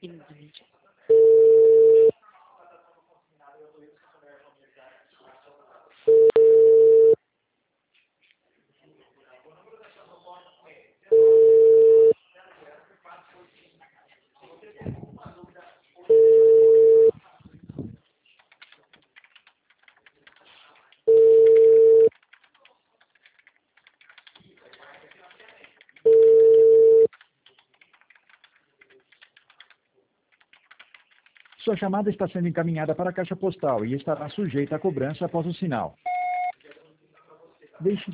individual. Sua chamada está sendo encaminhada para a caixa postal e estará sujeita a cobrança após o sinal. Deixe